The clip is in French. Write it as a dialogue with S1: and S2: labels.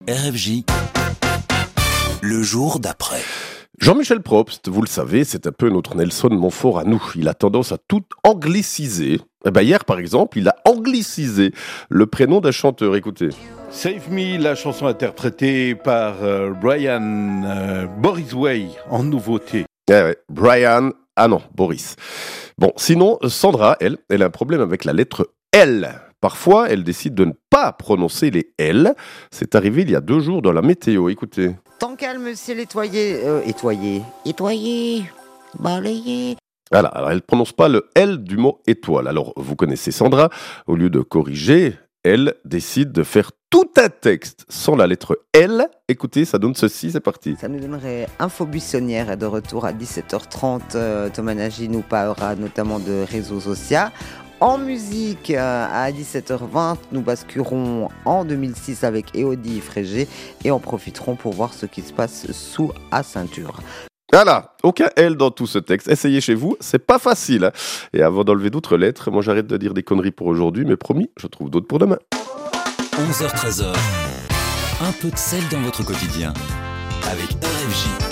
S1: RFJ, le jour d'après.
S2: Jean-Michel Probst, vous le savez, c'est un peu notre Nelson Montfort à nous. Il a tendance à tout angliciser. Hier, par exemple, il a anglicisé le prénom d'un chanteur. Écoutez.
S3: Save Me, la chanson interprétée par Brian Boris Way en nouveauté.
S2: Brian, Boris. Bon, sinon, Sandra, elle a un problème avec la lettre L. Parfois, elle décide de ne pas prononcer les L. C'est arrivé il y a 2 jours dans la météo. Écoutez.
S4: Tant calme, ciel étoilé, balayé.
S2: Voilà, alors elle ne prononce pas le L du mot étoile. Alors, vous connaissez Sandra, au lieu de corriger, elle décide de faire tout un texte sans la lettre L. Écoutez, ça donne ceci, c'est parti.
S4: Ça nous donnerait Info Buissonnière de retour à 17h30. Thomas Nagy nous parlera notamment de réseaux sociaux. En musique, à 17h20, nous basculerons en 2006 avec Elodie Frégé et en profiterons pour voir ce qui se passe sous à ceinture.
S2: Voilà, aucun L dans tout ce texte. Essayez chez vous, c'est pas facile. Hein. Et avant d'enlever d'autres lettres, moi j'arrête de dire des conneries pour aujourd'hui, mais promis, je trouve d'autres pour demain.
S1: 11h-13h, un peu de sel dans votre quotidien avec RFJ.